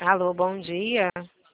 Alô, bom dia.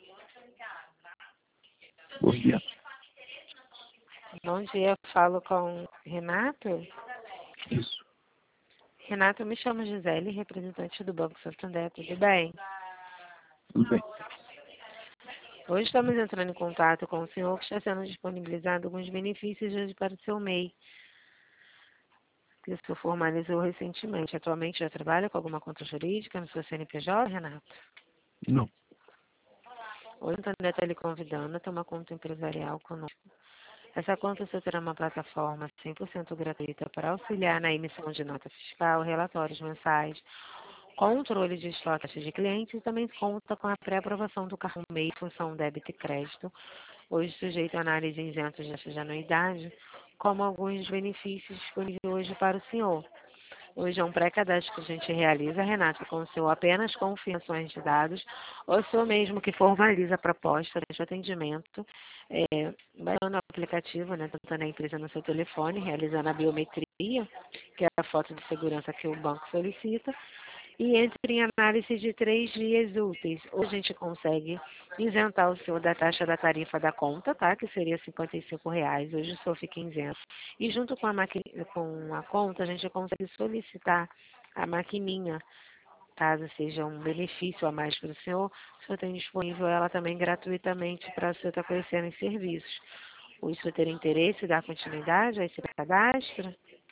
Bom dia. Bom dia, eu falo com Renato. Isso. Renato, eu me chamo Gisele, representante do Banco Santander, tudo bem? Tudo bem. Hoje estamos entrando em contato com o senhor que está sendo disponibilizado alguns benefícios hoje para o seu MEI, que o senhor formalizou recentemente. Atualmente já trabalha com alguma conta jurídica no seu CNPJ, Renato? Não. Hoje o Santander está lhe convidando a ter uma conta empresarial conosco. Essa conta você terá uma plataforma 100% gratuita para auxiliar na emissão de nota fiscal, relatórios mensais, controle de estoque de clientes e também conta com a pré-aprovação do cartão MEI, função débito e crédito, hoje sujeito a análise isento de anuidade, como alguns benefícios disponíveis hoje para o senhor. Hoje é um pré-cadastro que a gente realiza, Renato, com o senhor apenas confirmações de dados, ou o senhor mesmo que formaliza a proposta de atendimento, baixando o aplicativo, né, tanto na empresa no seu telefone, realizando a biometria, que é a foto de segurança que o banco solicita, e entre em análise de 3 dias úteis. Ou a gente consegue isentar o senhor da taxa da tarifa da conta, tá? Que seria R$ 55. Hoje o senhor fica isento. E junto com com a conta, a gente consegue solicitar a maquininha, caso seja um benefício a mais para o senhor tem disponível ela também gratuitamente para o senhor estar conhecendo os serviços. O senhor ter interesse em dar continuidade a esse cadastro?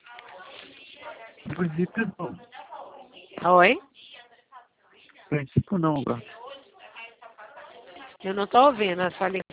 No princípio, não. Oi? No princípio, não, agora. Eu não estou ouvindo a sua